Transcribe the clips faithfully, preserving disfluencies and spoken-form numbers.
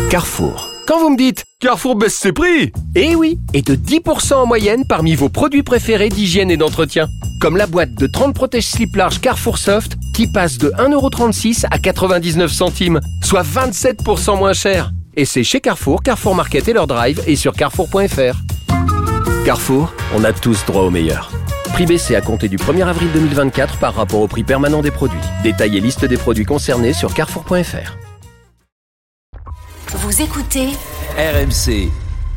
Carrefour. Quand vous me dites « Carrefour baisse ses prix !» Eh oui, et de dix pour cent en moyenne parmi vos produits préférés d'hygiène et d'entretien. Comme la boîte de trente protège-slips larges Carrefour Soft qui passe de un euro trente-six à quatre-vingt-dix-neuf centimes, soit vingt-sept pour cent moins cher. Et c'est chez Carrefour, Carrefour Market et leur drive et sur carrefour point f r. Carrefour, on a tous droit au meilleur. Prix baissé à compter du premier avril deux mille vingt-quatre par rapport au prix permanent des produits. Détail et liste des produits concernés sur carrefour point f r. Vous écoutez R M C.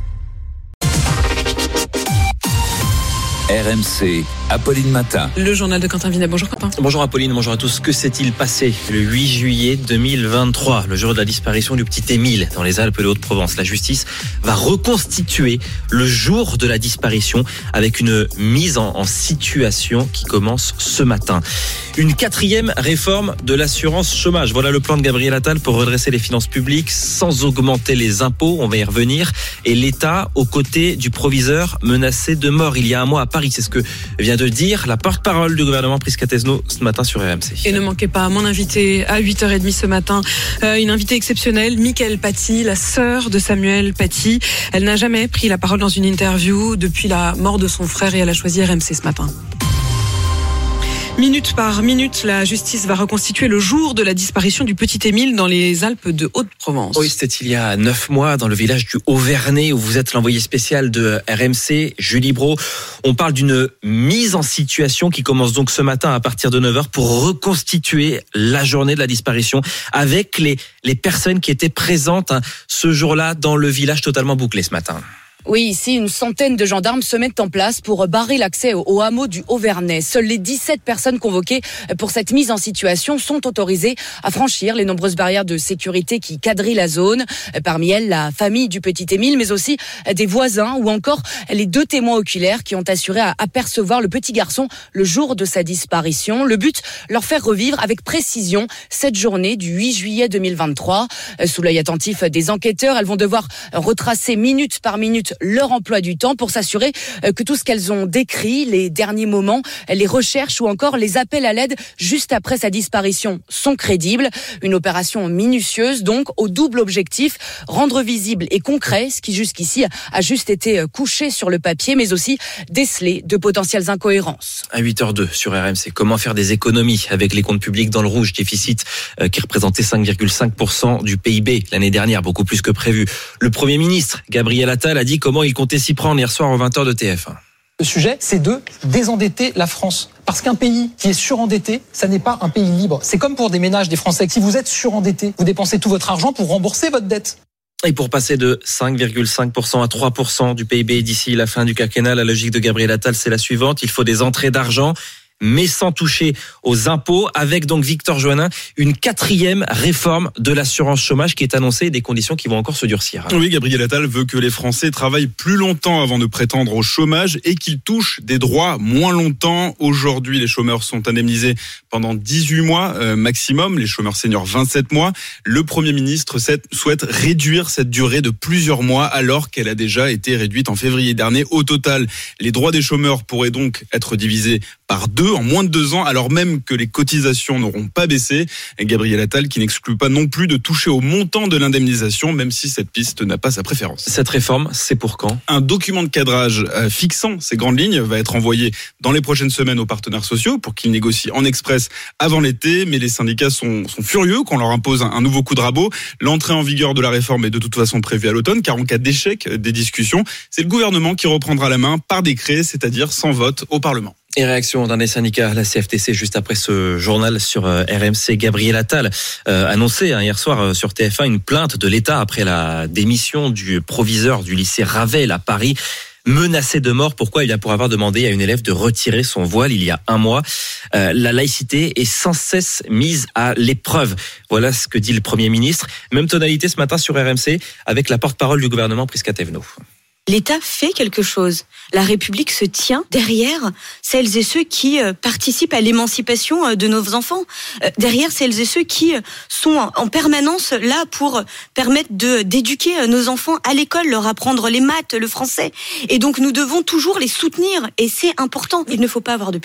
R M C, Apolline Matin. Le journal de Quentin Vinet. Bonjour Quentin. Bonjour Apolline, bonjour à tous. Que s'est-il passé le huit juillet deux mille vingt-trois, le jour de la disparition du petit Émile dans les Alpes de Haute-Provence? La justice va reconstituer le jour de la disparition avec une mise en, en situation qui commence ce matin. Une quatrième réforme de l'assurance chômage. Voilà le plan de Gabriel Attal pour redresser les finances publiques sans augmenter les impôts. On va y revenir. Et l'État aux côtés du proviseur menacé de mort il y a un mois à Paris. C'est ce que vient de dire la porte-parole du gouvernement Prisca Thévenot ce matin sur R M C. Et ne manquez pas mon invité à huit heures trente ce matin. Euh, une invitée exceptionnelle, Mickaëlle Paty, la sœur de Samuel Paty. Elle n'a jamais pris la parole dans une interview depuis la mort de son frère et elle a choisi R M C ce matin. Minute par minute, la justice va reconstituer le jour de la disparition du petit Émile dans les Alpes de Haute-Provence. Oui, c'était il y a neuf mois dans le village du Haut-Vernay où vous êtes l'envoyé spécial de R M C, Julie Brault. On parle d'une mise en situation qui commence donc ce matin à partir de neuf heures pour reconstituer la journée de la disparition avec les, les personnes qui étaient présentes hein, ce jour-là dans le village totalement bouclé ce matin. Oui, ici, une centaine de gendarmes se mettent en place pour barrer l'accès au, au hameau du Haut-Vernay. Seules les dix-sept personnes convoquées pour cette mise en situation sont autorisées à franchir les nombreuses barrières de sécurité qui quadrillent la zone. Parmi elles, la famille du petit Émile, mais aussi des voisins ou encore les deux témoins oculaires qui ont assuré à apercevoir le petit garçon le jour de sa disparition. Le but, leur faire revivre avec précision cette journée du huit juillet deux mille vingt-trois. Sous l'œil attentif des enquêteurs, elles vont devoir retracer minute par minute leur emploi du temps pour s'assurer que tout ce qu'elles ont décrit, les derniers moments, les recherches ou encore les appels à l'aide juste après sa disparition sont crédibles. Une opération minutieuse donc au double objectif, rendre visible et concret ce qui jusqu'ici a juste été couché sur le papier mais aussi déceler de potentielles incohérences. À huit heures deux sur R M C, comment faire des économies avec les comptes publics dans le rouge, déficit euh, qui représentait cinq virgule cinq pour cent du P I B l'année dernière, beaucoup plus que prévu. Le Premier ministre, Gabriel Attal, a dit comment il comptait s'y prendre hier soir aux vingt heures de T F un. Le sujet, c'est de désendetter la France. Parce qu'un pays qui est surendetté, ça n'est pas un pays libre. C'est comme pour des ménages, des Français. Si vous êtes surendetté, vous dépensez tout votre argent pour rembourser votre dette. Et pour passer de cinq virgule cinq pour cent à trois pour cent du P I B d'ici la fin du quinquennat, la logique de Gabriel Attal, c'est la suivante. Il faut des entrées d'argent, mais sans toucher aux impôts, avec donc Victor Joannin, une quatrième réforme de l'assurance chômage qui est annoncée et des conditions qui vont encore se durcir. Oui, Gabriel Attal veut que les Français travaillent plus longtemps avant de prétendre au chômage et qu'ils touchent des droits moins longtemps. Aujourd'hui, les chômeurs sont indemnisés pendant dix-huit mois euh, maximum, les chômeurs seniors vingt-sept mois. Le Premier ministre souhaite réduire cette durée de plusieurs mois alors qu'elle a déjà été réduite en février dernier. Au total, les droits des chômeurs pourraient donc être divisés par deux en moins de deux ans, alors même que les cotisations n'auront pas baissé. Et Gabriel Attal qui n'exclut pas non plus de toucher au montant de l'indemnisation, même si cette piste n'a pas sa préférence. Cette réforme, c'est pour quand ? Un document de cadrage euh, fixant ces grandes lignes va être envoyé dans les prochaines semaines aux partenaires sociaux pour qu'ils négocient en express avant l'été, mais les syndicats sont, sont furieux qu'on leur impose un, un nouveau coup de rabot. L'entrée en vigueur de la réforme est de toute façon prévue à l'automne, car en cas d'échec des discussions, c'est le gouvernement qui reprendra la main par décret, c'est-à-dire sans vote au Parlement. Et réaction d'un des syndicats, la C F T C, juste après ce journal sur R M C. Gabriel Attal euh, annoncé hein, hier soir euh, sur T F un une plainte de l'État après la démission du proviseur du lycée Ravel à Paris, menacé de mort. Pourquoi ? Eh bien pour avoir demandé à une élève de retirer son voile il y a un mois. Euh, la laïcité est sans cesse mise à l'épreuve. Voilà ce que dit le Premier ministre. Même tonalité ce matin sur R M C avec la porte-parole du gouvernement, Prisca Thévenot. L'État fait quelque chose. La République se tient derrière celles et ceux qui participent à l'émancipation de nos enfants, derrière celles et ceux qui sont en permanence là pour permettre de, d'éduquer nos enfants à l'école, leur apprendre les maths, le français. Et donc nous devons toujours les soutenir et c'est important. Il ne faut pas avoir de pudeur.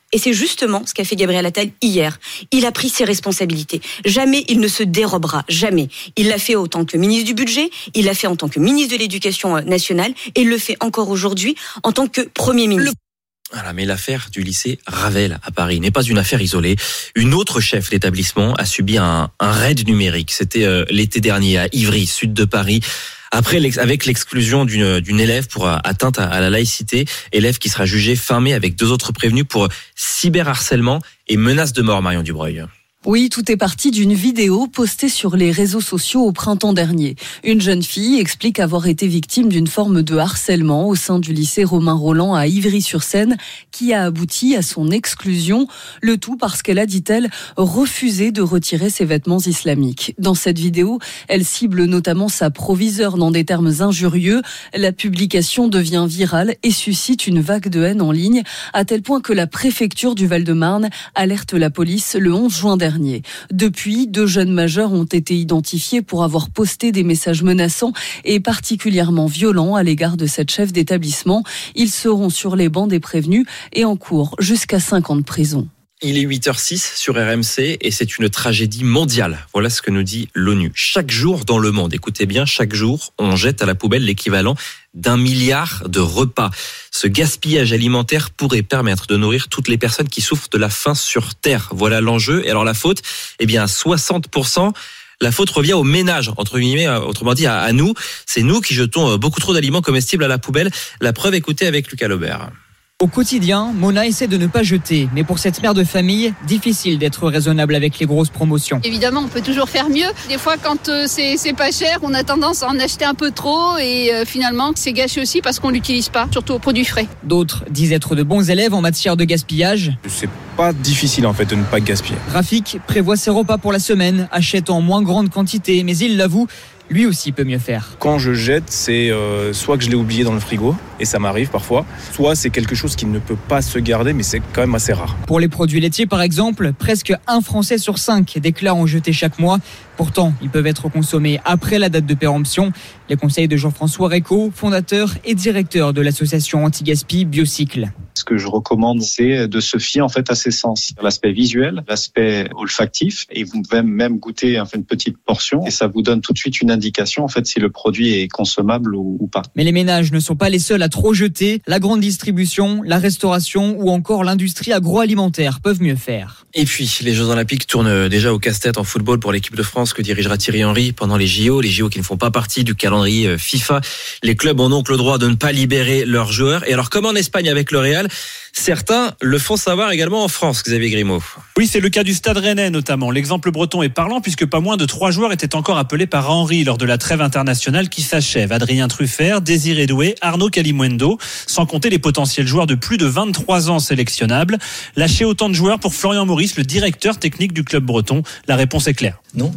Et c'est justement ce qu'a fait Gabriel Attal hier. Il a pris ses responsabilités. Jamais il ne se dérobera, jamais. Il l'a fait en tant que ministre du Budget, il l'a fait en tant que ministre de l'Éducation nationale, et il le fait encore aujourd'hui en tant que Premier ministre. Voilà, mais l'affaire du lycée Ravel à Paris n'est pas une affaire isolée. Une autre chef d'établissement a subi un, un raid numérique. C'était euh, l'été dernier à Ivry, sud de Paris. Après, avec l'exclusion d'une, d'une élève pour atteinte à la laïcité, élève qui sera jugée fin mai avec deux autres prévenus pour cyberharcèlement et menace de mort, Marion Dubreuil. Oui, tout est parti d'une vidéo postée sur les réseaux sociaux au printemps dernier. Une jeune fille explique avoir été victime d'une forme de harcèlement au sein du lycée Romain Rolland à Ivry-sur-Seine qui a abouti à son exclusion. Le tout parce qu'elle a, dit-elle, refusé de retirer ses vêtements islamiques. Dans cette vidéo, elle cible notamment sa proviseure dans des termes injurieux. La publication devient virale et suscite une vague de haine en ligne, à tel point que la préfecture du Val-de-Marne alerte la police le onze juin dernier. Depuis, deux jeunes majeurs ont été identifiés pour avoir posté des messages menaçants et particulièrement violents à l'égard de cette chef d'établissement. Ils seront sur les bancs des prévenus et encourent jusqu'à cinq ans de prison. Il est huit heures six sur R M C et c'est une tragédie mondiale. Voilà ce que nous dit l'ONU. Chaque jour dans le monde, écoutez bien, chaque jour, on jette à la poubelle l'équivalent d'un milliard de repas. Ce gaspillage alimentaire pourrait permettre de nourrir toutes les personnes qui souffrent de la faim sur Terre. Voilà l'enjeu. Et alors la faute, eh bien, soixante pour cent. La faute revient aux ménages, entre guillemets, autrement dit à, à nous. C'est nous qui jetons beaucoup trop d'aliments comestibles à la poubelle. La preuve, écoutez avec Lucas Laubert. Au quotidien, Mona essaie de ne pas jeter, mais pour cette mère de famille, difficile d'être raisonnable avec les grosses promotions. Évidemment, on peut toujours faire mieux. Des fois, quand euh, c'est, c'est pas cher, on a tendance à en acheter un peu trop et euh, finalement, c'est gâché aussi parce qu'on l'utilise pas, surtout aux produits frais. D'autres disent être de bons élèves en matière de gaspillage. C'est pas difficile en fait de ne pas gaspiller. Rafik prévoit ses repas pour la semaine, achète en moins grande quantité, mais il l'avoue, lui aussi peut mieux faire. Quand je jette, c'est euh, soit que je l'ai oublié dans le frigo, et ça m'arrive parfois, soit c'est quelque chose qui ne peut pas se garder, mais c'est quand même assez rare. Pour les produits laitiers par exemple, presque un Français sur cinq déclare en jeter chaque mois. Pourtant, ils peuvent être consommés après la date de péremption. Les conseils de Jean-François Réco, fondateur et directeur de l'association anti-gaspi Biocycle. Ce que je recommande, c'est de se fier en fait à ses sens. L'aspect visuel, l'aspect olfactif, et vous pouvez même goûter en fait, une petite portion, et ça vous donne tout de suite une indication en fait si le produit est consommable ou, ou pas. Mais les ménages ne sont pas les seuls à trop jeter. La grande distribution, la restauration ou encore l'industrie agroalimentaire peuvent mieux faire. Et puis, les Jeux Olympiques tournent déjà au casse-tête en football pour l'équipe de France que dirigera Thierry Henry pendant les J O. Les J O qui ne font pas partie du calendrier FIFA. Les clubs ont donc le droit de ne pas libérer leurs joueurs. Et alors, comme en Espagne avec le Real, certains le font savoir également en France, Xavier Grimaud. Oui, c'est le cas du Stade Rennais notamment. L'exemple breton est parlant puisque pas moins de trois joueurs étaient encore appelés par Henry lors de la trêve internationale qui s'achève. Adrien Truffert, Désiré Doué, Arnaud Calimundo, sans compter les potentiels joueurs de plus de vingt-trois ans sélectionnables. Lâcher autant de joueurs pour Florian Maurice, le directeur technique du club breton. La réponse est claire. Non.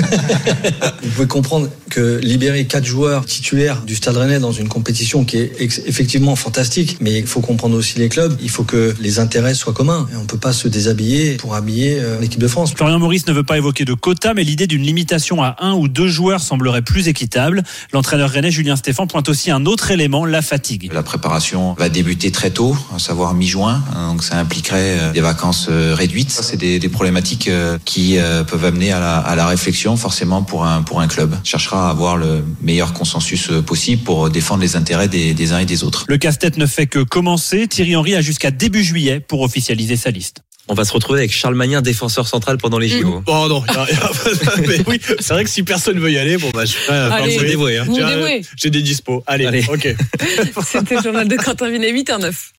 Vous pouvez comprendre que libérer quatre joueurs titulaires du Stade Rennais dans une compétition qui est ex- effectivement fantastique, mais il faut comprendre aussi les clubs, il faut que les intérêts soient communs. Et on ne peut pas se déshabiller pour habiller euh, l'équipe de France. Florian Maurice ne veut pas évoquer de quota, mais l'idée d'une limitation à un ou deux joueurs semblerait plus équitable. L'entraîneur rennais Julien Stéphan pointe aussi un autre élément, la fatigue. La préparation va débuter très tôt, à savoir mi-juin, donc ça impliquerait des vacances réduites. C'est des, des problématiques qui peuvent amener à la, à la réflexion forcément pour un, pour un club. On cherchera à avoir le meilleur consensus possible pour défendre les intérêts des, des uns et des autres. Le casse-tête ne fait que commencer. Thierry Henry a jusqu'à début juillet pour officialiser sa liste. On va se retrouver avec Charles Magnin, défenseur central pendant les J O. Mmh. Oh non, y a, y a, mais oui, c'est vrai que si personne veut y aller, bon bah je vais dévouer. Hein. J'ai, j'ai des dispos. Allez, Allez. ok. C'était le journal de Quentin Vinet, huit heures neuf.